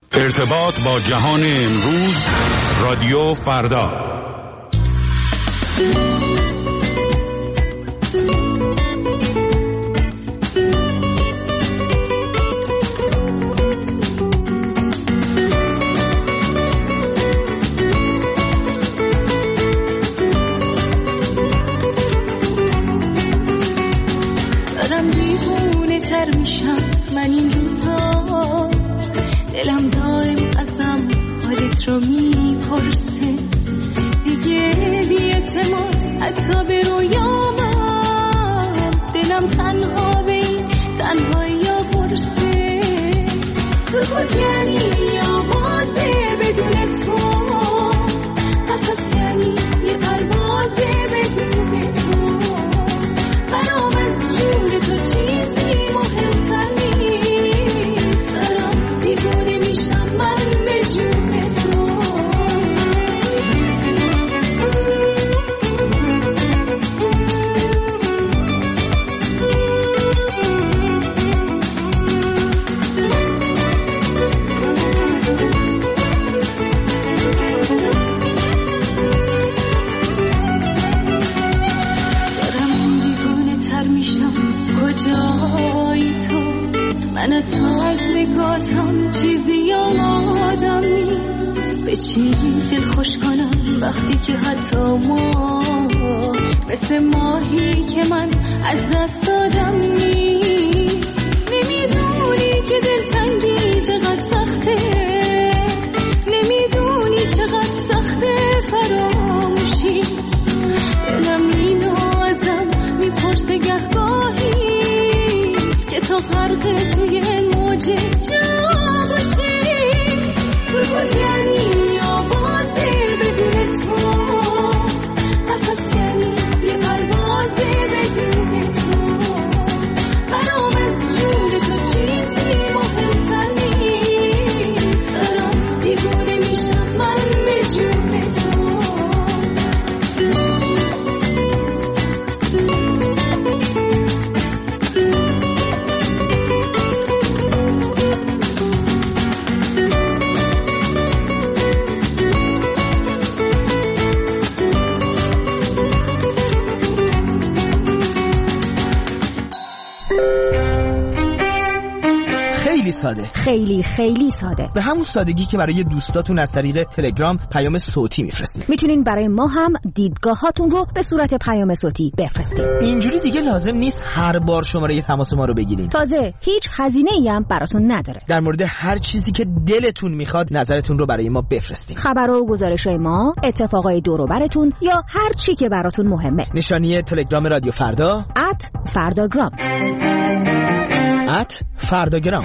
ارتباط با جهان امروز، رادیو فردا. دارم دیوونه تر میشم من این روزا، دلم دائم ازم حالت رو میپرسه، دیگه بی‌اعتماد حتی به رویامم، دلم تنها به این تنهایی ها برسه. سکوت یعنی آوازه بدون تو، نفس یعنی یه پروازه بدون تو، برام از جون تو چیزی مهمتر نیست، دارم دیوونه میشم من به جون تو. کجایی تو؟ من تا از نگاتم چیزی یادم نیست، به چی دل خوش کنم وقتی که حتی ما مثل ماهی که من از دست دادم نیست. نمیدونی که دلتنگی چقدر سخته، نمیدونی چقدر سخته فراموشی، دلم اینو ازم میپرسه گهگاهی که تو غرق توی موج جا باشی. سکوت یعنی آوازه بدون تو، نفس یعنی یه پروازه بدون تو، برام از جون تو چیزی مهمتر نیست، دارم دیوونه میشم من به جون تو. ساده، خیلی ساده، به همون سادگی که برای دوستاتون از طریق تلگرام پیام صوتی میفرستید. میتونین برای ما هم دیدگاهاتون رو به صورت پیام صوتی بفرستید. اینجوری دیگه لازم نیست هر بار شماره تماس ما رو بگیرین. تازه هیچ هزینه‌ای هم براتون نداره. در مورد هر چیزی که دلتون میخواد نظرتون رو برای ما بفرستید. خبر و گزارش‌های ما، اتفاقای دور و براتون یا هر چی که براتون مهمه. نشانی تلگرام رادیو فردا @فرداگرام @فرداگرام.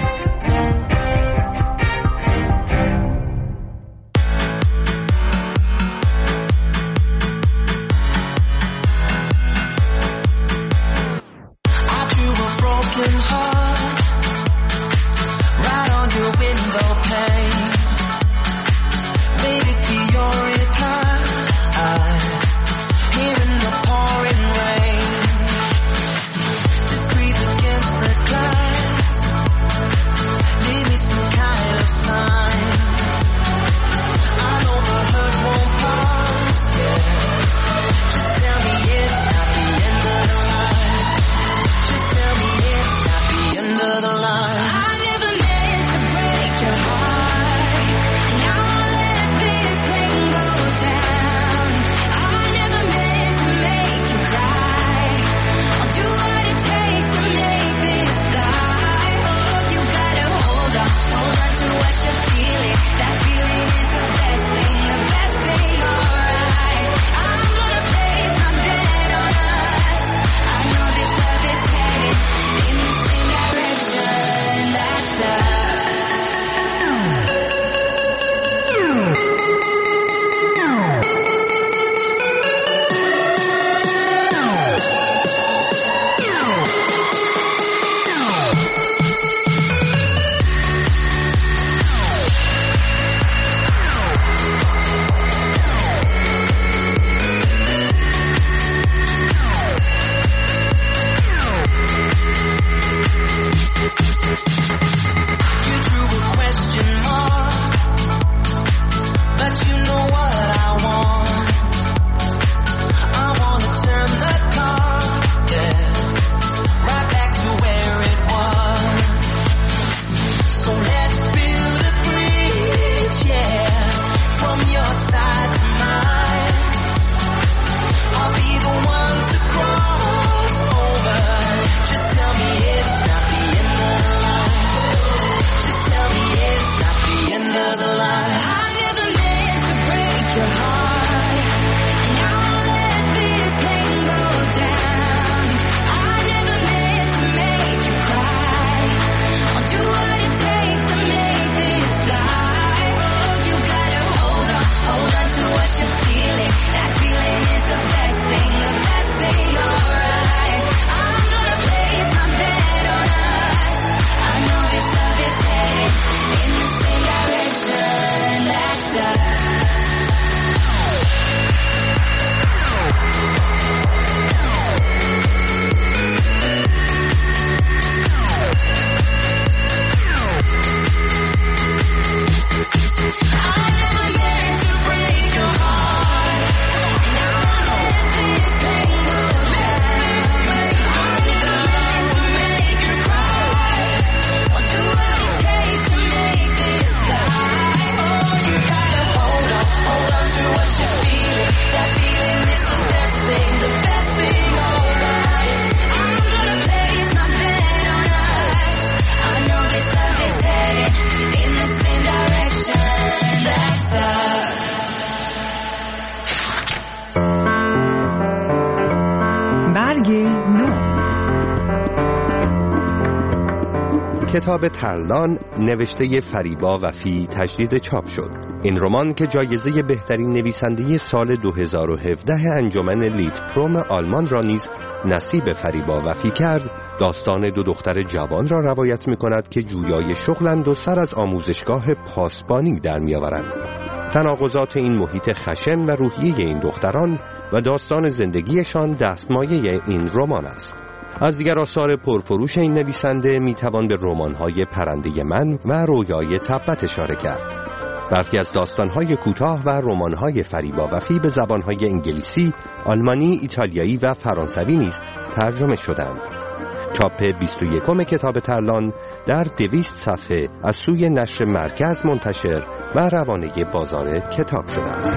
کتاب ترلان نوشته فریبا وفی تجدید چاپ شد. این رمان که جایزه بهترین نویسنده سال 2017 انجمن لیتپروم آلمان را نیز نصیب فریبا وفی کرد، داستان دو دختر جوان را روایت می کند که جویای شغلند و سر از آموزشگاه پاسبانی در می آورند. تناقضات این محیط خشن و روحیه این دختران و داستان زندگیشان دستمایه این رمان است. از دیگر آثار پرفروش این نویسنده میتوان به رمان‌های پرنده من و رویای تبت اشاره کرد. برخی از داستان‌های کوتاه و رمان‌های فریبا وفی به زبان‌های انگلیسی، آلمانی، ایتالیایی و فرانسوی نیز ترجمه شدند. چاپ 21 کتاب ترلان در 200 صفحه از سوی نشر مرکز منتشر و روانه بازار کتاب شده است.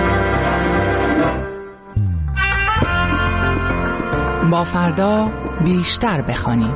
با فردا بیشتر بخوانیم.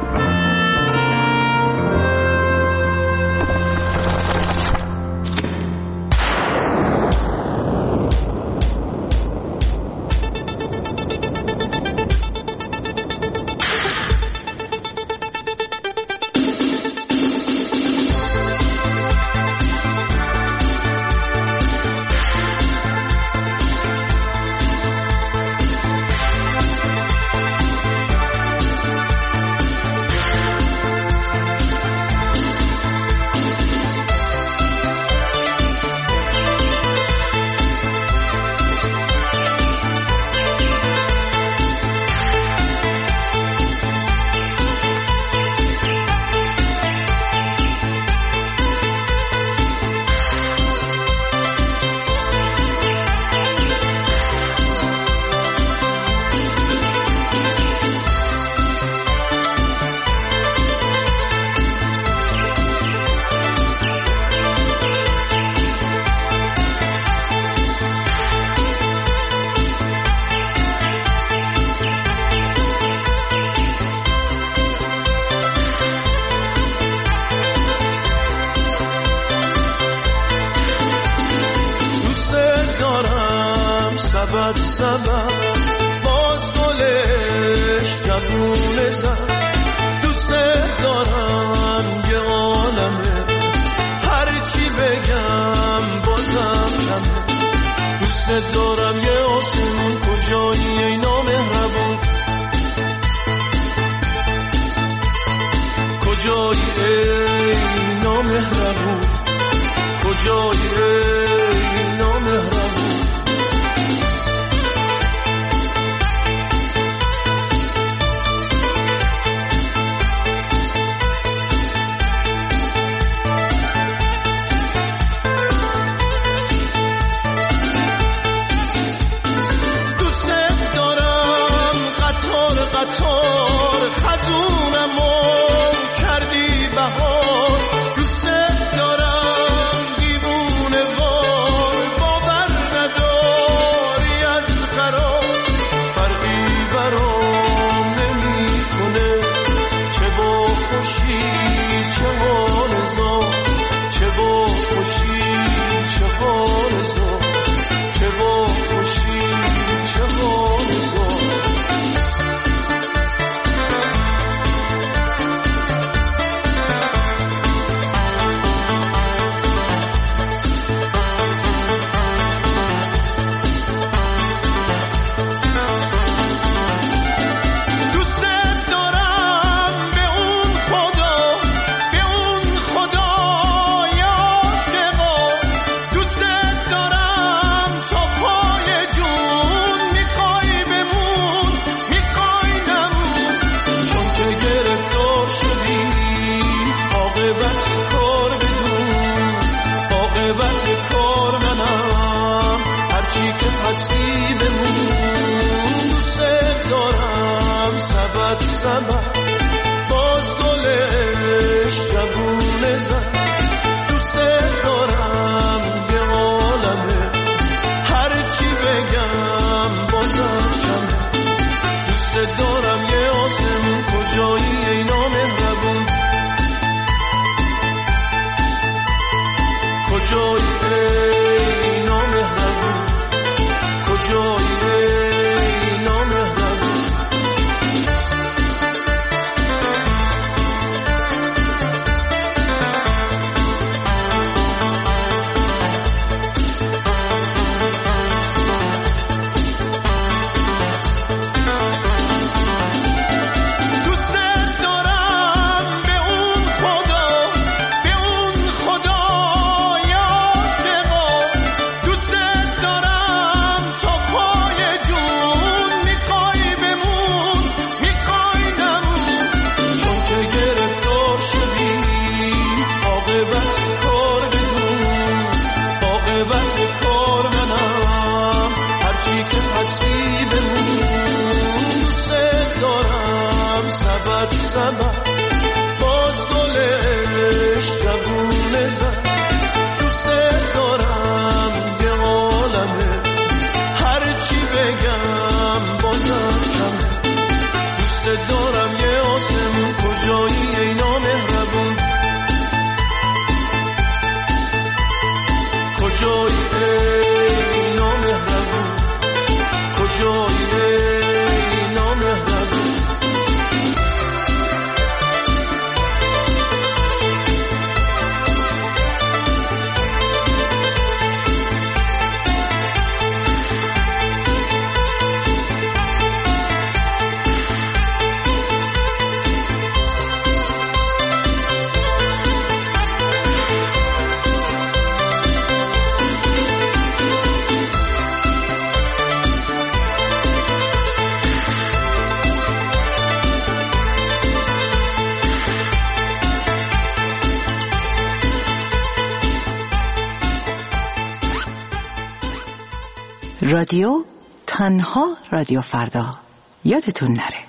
سبب باز گلش جوونه زد، دوست دارم یه عالمه، هرچی بگم بازم کمه، دوست دارم یه آسمون، کجایی ای نامهربون، کجایی ای نامهربون، کجایی ای نامهربون. قطار خزونمو کردی بهار، دوست دارم دیوونه وار، باور نداری از قرار، فرقی برام نمیکنه، چه با خوشی چه با رضا، چه با خوشی چه با رضا، چه با خوشی چه با رضا. سبب باز گلش جوونه زد، دوست دارم یه عالمه، هرچی بگم بازم کمه، دوست دارم یه آسمون، کجایی ای نامهربون، کجایی ای نامهربون، کجایی ای نامهربون. رادیو تنها رادیو فردا، یادتون نره.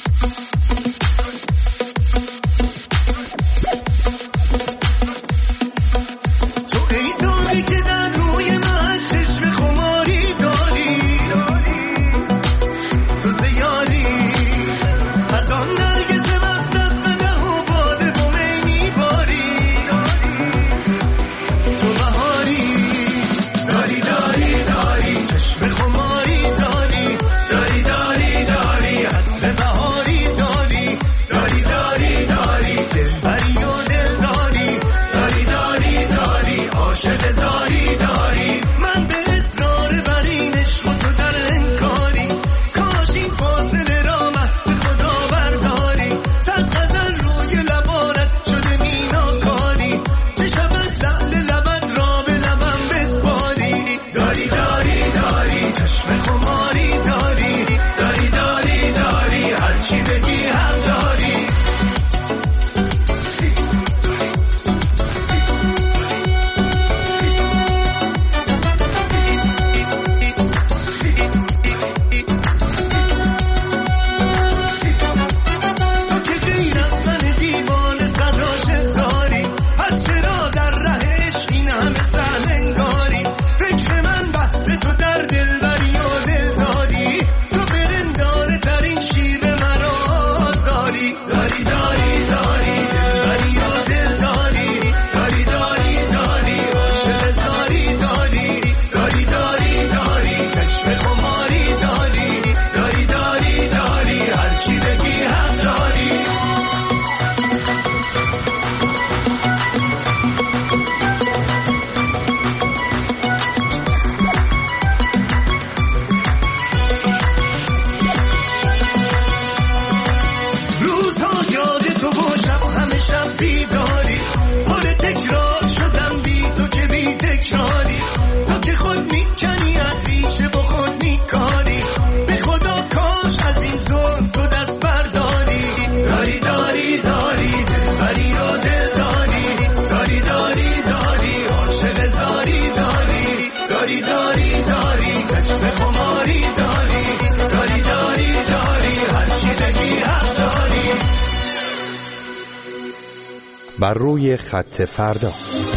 بر روی خط فردا.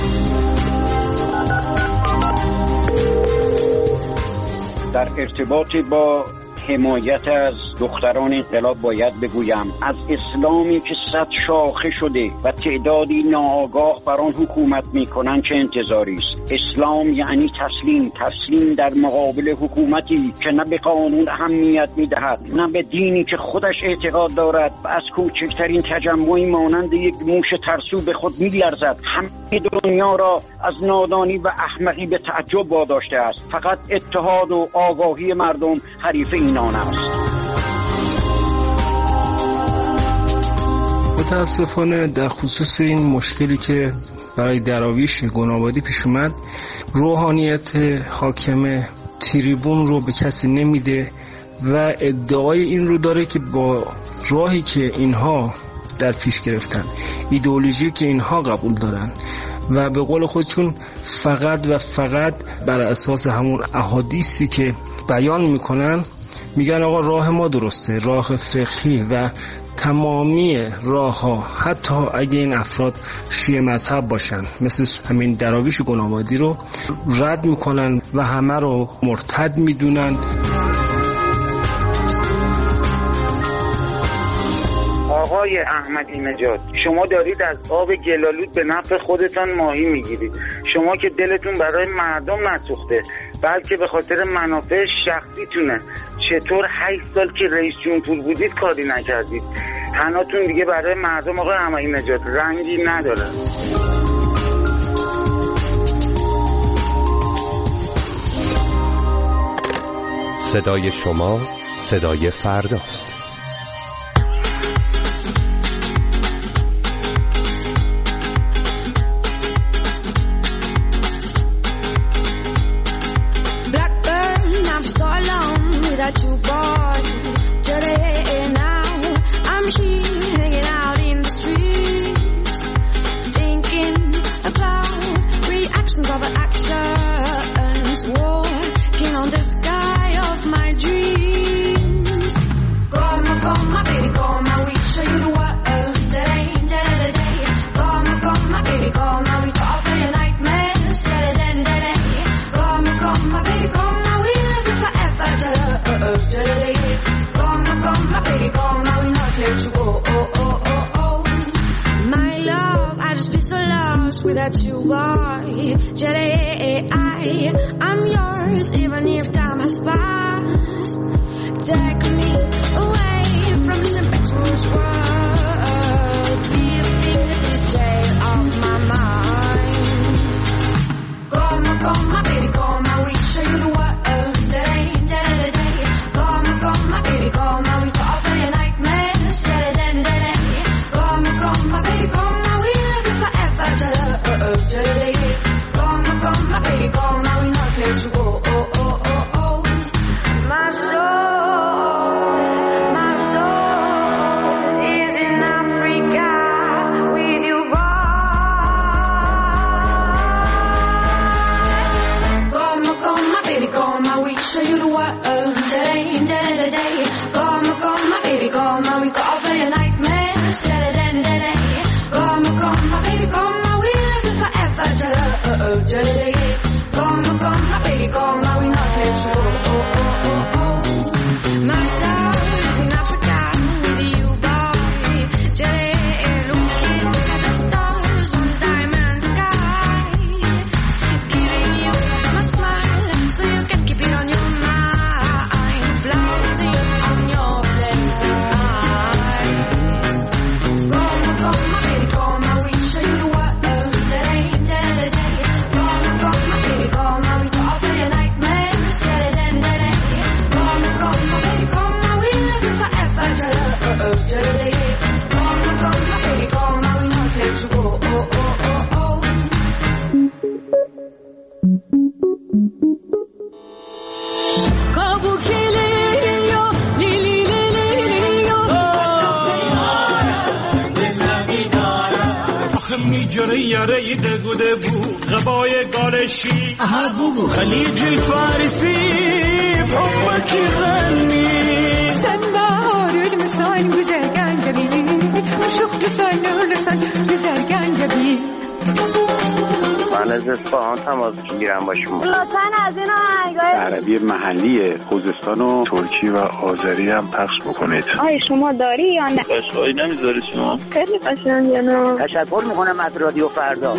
در ارتباط با حمایت از دختران انقلاب باید بگویم از اسلامی که 100 شاخه شده و تعدادی ناآگاه بر آن حکومت میکنن چه انتظاری است؟ اسلام یعنی تسلیم در مقابل حکومتی که نه به قانون اهمیت میدهد نه به دینی که خودش اعتقاد دارد و از کوچکترین تجمعی مانند یک موش ترسو به خود میلرزد. همه دنیا را از نادانی و احمقی به تعجب واداشته است. فقط اتحاد و آگاهی مردم حریف اینان است. متاسفانه در خصوص این مشکلی که برای دراویش گنابادی پیش اومد، روحانیت حاکم تریبون رو به کسی نمیده و ادعای این رو داره که با راهی که اینها در پیش گرفتن، ایدئولوژی که اینها قبول دارن و به قول خودشون فقط و فقط بر اساس همون احادیثی که بیان میکنن میگن آقا راه ما درسته، راه فقهی و تمامی راه ها، حتی اگه این افراد شیعه مذهب باشن مثل همین دراویش گنابادی رو رد میکنن و همه رو مرتد میدونن. آقای احمدی نژاد، شما دارید از آب گلالود به نفع خودتان ماهی میگیرید. شما که دلتون برای مردم نسوخته بلکه به خاطر منافع شخصیتونه. چطور 8 سال که رئیس جمهور بودید کاری نکردید؟ تناتون دیگه برای مردم آقای احمدی نژاد رنگی نداره. صدای شما صدای فرداست. Of actions, walking on this without you, boy. I'm yours, even if time has passed. Take me away from this impetuous world. Do you think that this day off my mind? Come, my baby, come, I will show you the world. Today, come, my baby, come, I will go for your nightmares. Today, come, my baby, come, I will love you forever. Today, come, my baby, come, I will not let you go. My soul is in Africa with you, boy. Come, my baby, come, I will show you the world. Today, come, my baby, come, I will go over your nightmares. Today, come, my baby, come, I will love you forever. Today, come, my baby, come, I will not let you go. My soul is in Africa with you, boy. Today, looking at the stars on this diamond sky, giving you my smile so you can keep it on your mind, floating on your blazing eyes. Come, my baby, come, I will show you the world. Today, come, my baby, come, I will go over your nightmares. Today, come, my baby, come, I will love you forever. Today, come, my baby, come, I will not let you go. میجره یاره دگوده بو غبای گالشی خلیج الفارسی بحبك غني سنبار المسان güzel جبين وشوخ لسان لسان güzel جبين من از اصفهان تماس میگیرم با شما. لطفاً از این آهنگای عربی محلی خوزستان و ترکی و آذری هم پخش بکنید. آیا شما داری یا نه؟ قشنگی نمیذاری شما؟ خیلی قشنگه نه. تشکر میکنم از رادیو فردا.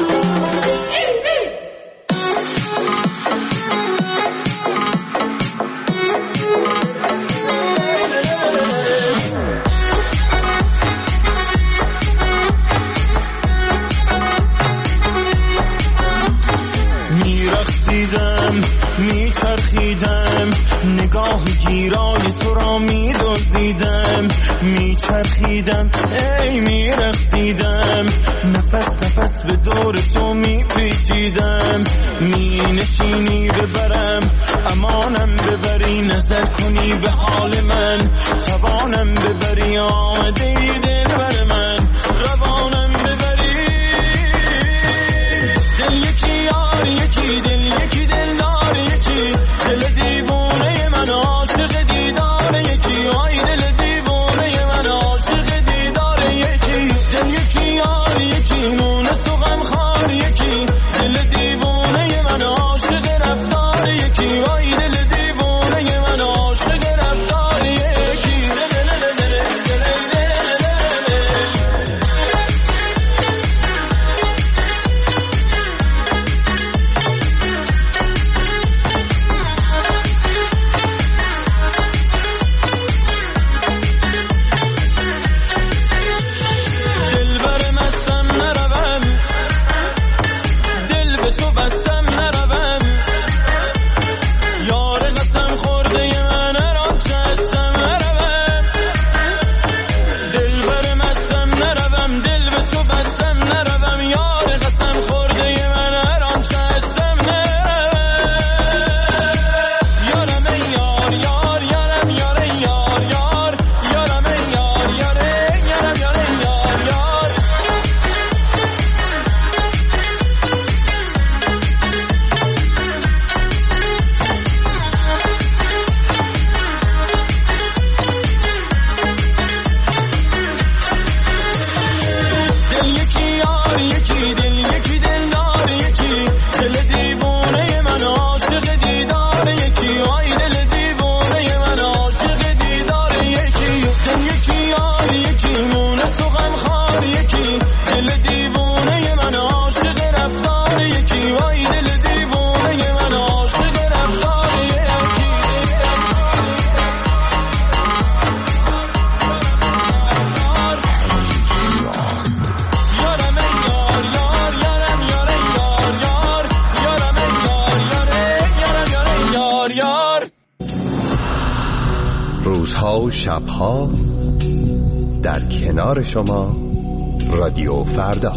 میچرخیدم نگاه گیرای تو را میدزدیدم میچرخیدم ای میرقصیدم نفس به دور تو میپیچیدم مینشینی ببرم امانم ببری نظر کنی به حال من توانم ببری آمده ای دل بر من روانم ببری دل یکی یار یکی دل یکی دل دار یکی دل دیوانه من عاشق دیدار یکی آی دل دیوانه من عاشق دیدار یکی دل یکی یار یکی مونس و غم خار یکی دل دیوانه من عاشق رفتار یکی آی دل دیوانه من عاشق رفتار یکی یکی وای دل دیوانه من عاشق رفتار یکی روزها و شبها در کنار شما رادیو فردا.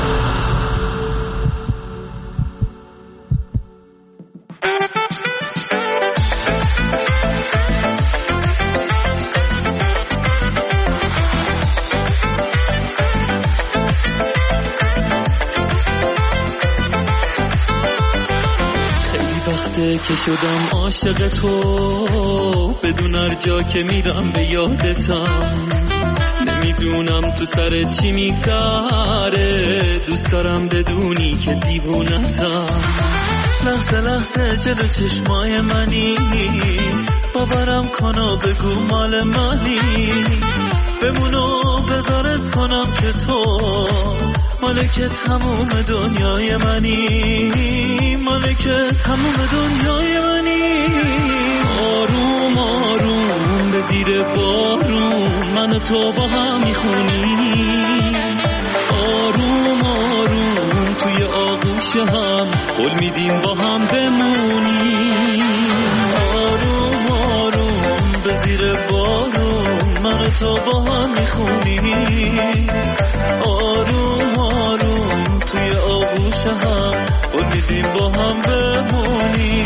که شدم عاشق تو بدون هر جا که میرم به یادتم نمیدونم تو سر چی میگذره دوست دارم بدونی که دیوونتم لحظه لحظه جلو چشمای منی باورم کن و بگو مال منی بمونو بذارت کنم که تو مالک تموم دنیای منی مالک تموم دنیای منی آروم آروم به زیر بارون من و تو با هم میخونی آروم آروم توی آغوش هم قول میدیم با هم بمونی آروم آروم به زیر بارون من و تو با هم میخونی آروم آروم توی آغوش هم امیدیم با هم بمونی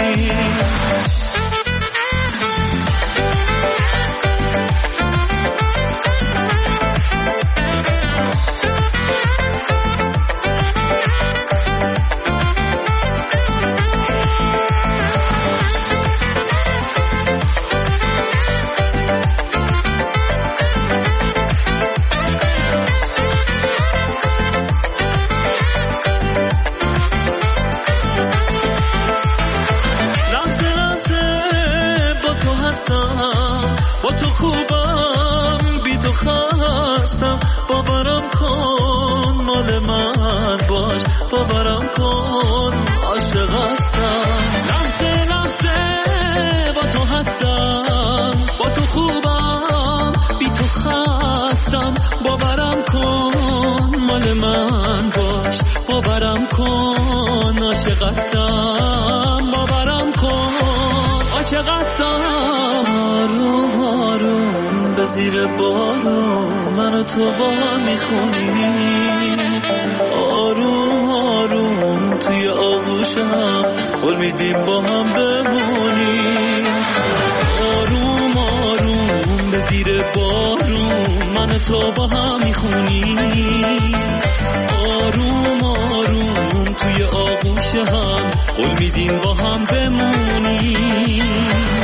با تو خوبم بی تو خستم باورم کن مال من باش باورم کن عاشق هستم لحظه لحظه با تو هستم با تو خوبم بی تو خستم باورم کن مال من باش باورم کن عاشق هستم باورم کن عاشق هستم آروم آروم به زیر بارون من و تو با هم میخونیم آروم آروم توی آغوش هم قول میدیم با هم بمونیم آروم آروم به زیر بارون من و تو با هم میخونیم آروم آروم توی آغوش هم قول میدیم با هم بمونیم